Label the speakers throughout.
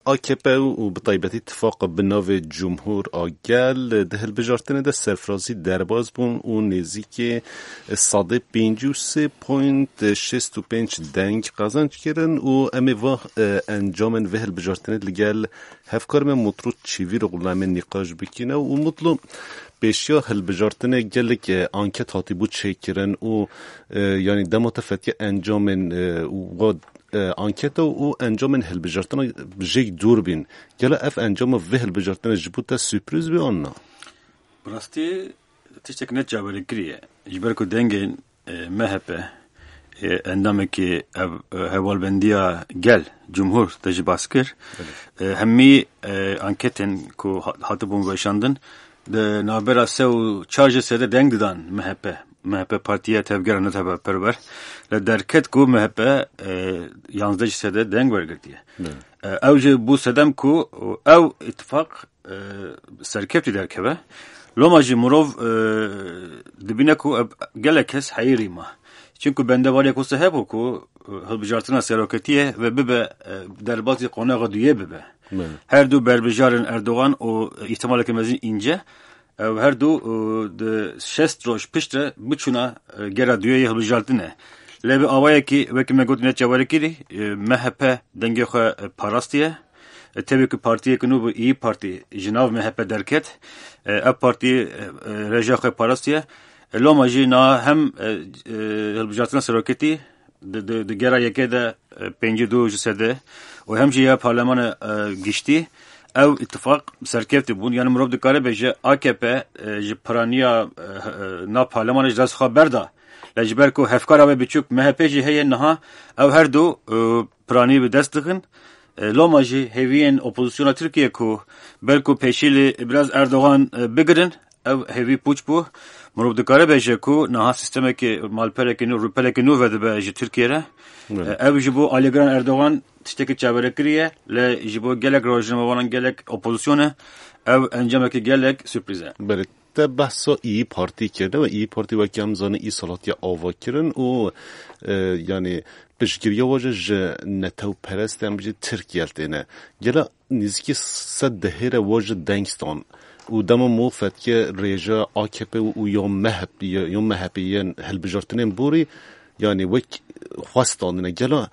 Speaker 1: AKP و بطیبتی اتفاق بناو جمهور آگل ده هلبجارتنه ده سرفرازی درباز بون و نزیک 153.65 دنگ قازنج کرن و امی واه انجامن و هلبجارتنه لگل هفکارم مطرود چیوی رو غلامن نقاش بکنه و مطلوب پیشیا هلبجارتنه گلک آنکت هاتی بود چیکرن و یعنی دماتفتی انجامن و آنکتا و انجام هلبجارتنا بجی دور بین گله اف انجام و هلبجارتنا جبوتا سورپریز بی آنها
Speaker 2: براستی تشتک نت جابر کریه جبر کو دنگن مهبه اندامه که هوال بندیا گل جمهور تجی باسکر همی آنکتن کو هاتبون وشاندن de nabera sev charge sede deng didan MHP partiye tevger ne tabi perver le derket ku MHP yansıdaki sede deng vergir diye. Evce bu sedem ku ev ittifak serkepti derkebe lomacı murov dibine ku gelekes hayrima. Çünkü bende var ya kusa hep ku hılbıcartına seroketiye ve bibe derbati konağa diye bibe. Her du berbijarın Erdoğan o ihtimal kemezin ince her du de şest roş piştre bütçuna gera diye hılbıcartına. Lebi avaya ki ve kime gotine çavarikiri MHP denge parastiye. Tabii ki partiye konu bu iyi parti Jinav MHP derket. Parti reja parastiye. Lomacı na hem hılbıcartına seroketi de gera yeke de penci du jisede o hem ya parlamento geçti ev ittifak serkefti bun yani murab dikare beje AKP paraniya na parlamento icras haber da lejber ko hefkara ve biçuk MHP heye naha ev her du parani bir destikin lomacı heviyen opozisyona Türkiye ko belko peşili biraz Erdoğan bigirin ev hevi puç bu murab dikare beje ko naha sisteme ki malperekini rupelekini ve beje Türkiye'ye ev jibo Ali Gran Erdoğan tişteki çaverekiriye le jibo gelek rojnama olan gelek opozisyona ev encameki gelek sürprize.
Speaker 1: Böyle te bahsa iyi parti kirde ve iyi parti ve kamzanı iyi salatya ava kirin o yani pişgiriye vaje netev perestem biji Türkiye tene gela nizki saddehere vaje dengstan و دم موفت که رجا AKP و یا MHP'ین هلبجارتنین بوری یعنی وک خواستانه گلا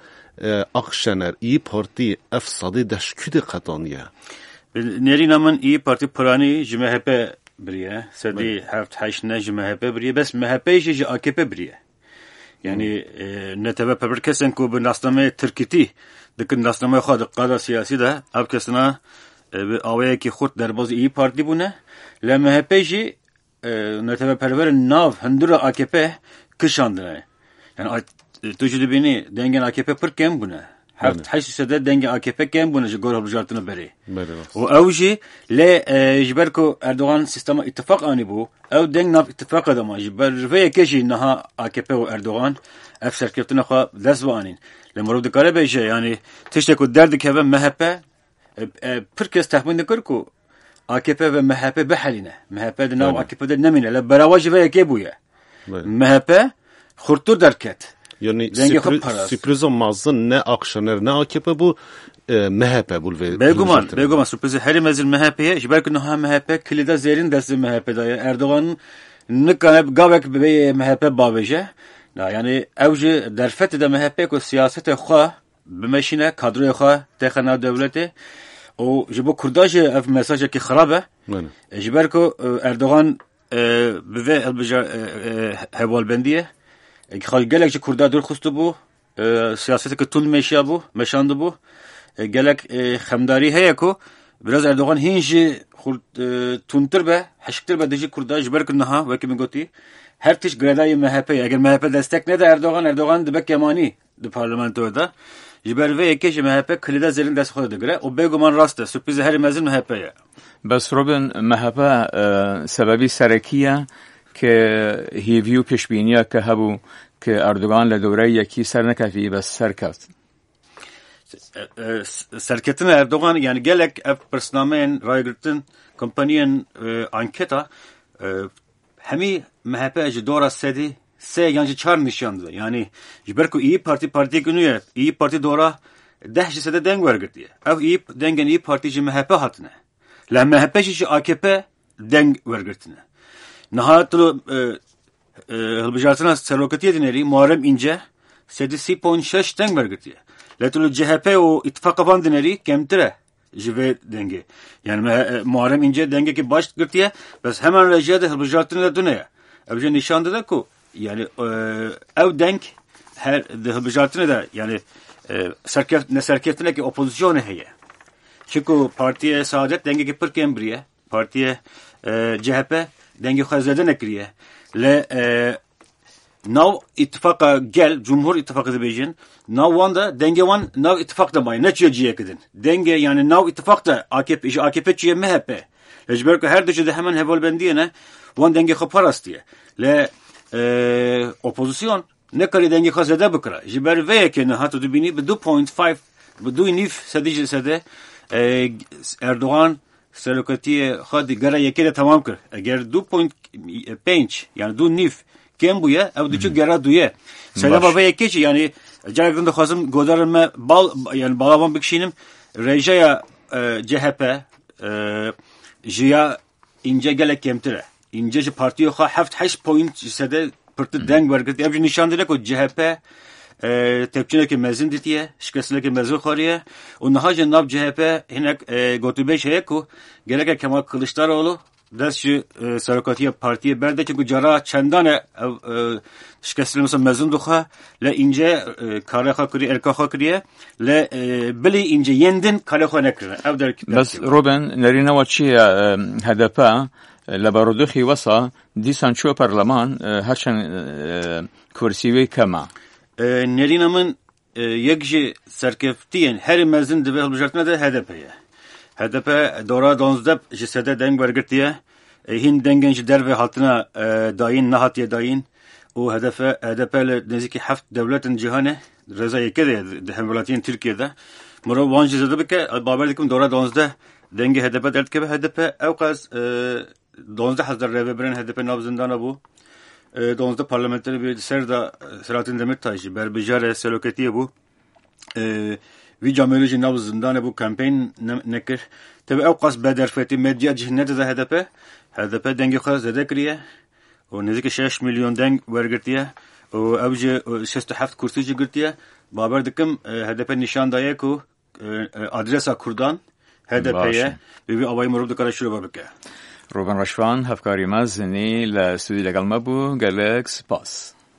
Speaker 1: اخشنر ای پارتی افسادی دشکود قطانیه
Speaker 2: نری نامن ای پارتی پرانی MHP بریه سدی هفت هشت نه MHP بریه بس MHP جی AKP بریه یعنی نتبه پر کسن کو به ناسنامه ترکیتی دکن ناسنامه خود قاده سیاسی ده اب کسنا آوایی که خود در باز ای پارتی بونه لمهپ جی نتبه پرور ناو هندور AKP کشاندنه یعنی تو جدی بینی دنگن AKP پر کم بونه هفت هشت سده دنگ AKP کم بونه جی گور هلبجارتنه بری و او جی لی جبر کو اردوغان سیستم اتفاق آنی بو او دنگ ناف اتفاق دما جبر وی کشی نها AKP و اردوغان اف سرکفتنه خواه دست بانین لمرو دکاره بیشه یعنی تشته کو درد که و MHP پرکس تحمین نکر کو AKP و MHP بحلینه MHP de nav AKP de nemine le beravaj ve yeke buye MHP khurtur derket
Speaker 1: yani sürprizon mazın ne akşener ne AKP bu MHP bul ve
Speaker 2: beguman sürprizi her mezil MHP'ye belki no MHP kilida zerin dersi MHP'de Erdoğan'ın nıkanıp gavek be MHP babeje yani evci derfet de MHP ko siyasete xwa بمشينا كادري خا تخنا دولتي او جبو كرداج اف مساج كي خرابه جبركو اردوغان بفي البجا هوال بنديه خال جلك كردا دور خستو بو سياستك طول مشيا بو مشاند بو جلك خمداري هيكو biraz Erdoğan hinji tuntur be haşıktır be dici kurda jberk naha ve kimi goti her tiş gradayı MHP eğer MHP destek ne de Erdoğan dibek yamani de parlamentoda جبر وی که MHP کلیدا زرین دست خود دگره و بگمان راسته سپیز هر مزین MHP'ye.
Speaker 3: بس روبن MHP سببی سرکیه که هیویو پیشبینیه که هبو که اردوغان لدوره یکی سر نکفی بس سرکفت.
Speaker 2: سرکتن اردوغان yani gelek personamen raygırtın kompaniyen anketa hemi MHP dora sedi se yancı çar nişandı. Yani jiberko iyi parti günüye iyi parti dora 10% deng vergirtiye. Ev iyi dengen iyi partici MHP hatine. La MHP şişi AKP deng vergirtine. Nahatlı hılbıcartına serokatiye dinleri Muharrem İnce 7.6 deng vergirtiye. Letulu CHP o ittifak avan dinleri kemtire jive denge. Yani Muharrem İnce denge ki baş girtiye bes hemen rejiyede hılbıcartına döneye. Evce nişandı da ku yani ev denk her hılbıcartına da yani serkeftine ki opozisyonu heye. Çünkü partiye Saadet denge ki pır kembriye. Partiye CHP denge khazeden ekriye. Le nav ittifaka gel Cumhur İttifakı da bejin. Nav wanda denge wan nav ittifak da may ne çiye kedin. Denge yani nav ittifak da AKP çiye MHP. Ecber ki her düşede hemen hevalbendiyene wan denge khaparas diye. Le opozisyon ne kadar denge khazede bıkra. Jiber ve ki ne hatu dibini 2.5 bu nif sadece sade Erdoğan serokatiye hadi gara yekede tamam kır. Eğer 2.5 yani du nif kem buya ev düşük gara duye. Selam baba yekeçi yani jargında khazım godarma bal yani balaban bir kişinin rejaya CHP jiya ince gelek kemtire. İnce partiyo ha heft 8 point sade pırtı deng vergit. Ev nişandile ko CHP tepçine ki mezun ditiye, şikasine ki mezun khariye. Onha cenab CHP hinek gotube şeye ku gerek Kemal Kılıçdaroğlu ders serokatiye partiye berde çünkü cara çendane şikasine mesela mezun duha le ince kare khakri erka khakriye le bili ince yendin kale khonekre.
Speaker 3: Bas Ruben nerina wachiya HDP لبرودخي وصا دي سانشو برلمان هرشن كرسيوي كما
Speaker 2: Nerinamın yekji serkeftiyen her mezun dibe hılbıcartına da HDP'ye. HDP dora donzdep jisede deng vergirtiye hin dengenci derve haltına dayin nahatiye dayin o HDP'le neziki haft devletin cihane reza yekede hemvelatiyen Türkiye'de mura vancı zede bike baberdikim dora donzda denge HDP dert kebe HDP evkaz donzda hazır revebren HDP nabzındana bu donzda parlamenteri bir serda Selahattin Demirtaş'ı berbijare seloketiye bu vi camiyoloji nabzındana bu kampanya nekir tabi evkaz bederfeti medya cihnede de HDP denge khaz zede kriye o neziki 6 milyon deng vergirtiye o evce 67 kursici girtiye baberdikim HDP nişandaya ku adresa kurdan HDP'ye ve bir avay morub dikara şuru babike.
Speaker 3: روبن رشوان هفکاری مزنی لسودی لگل مبو گلک سپاس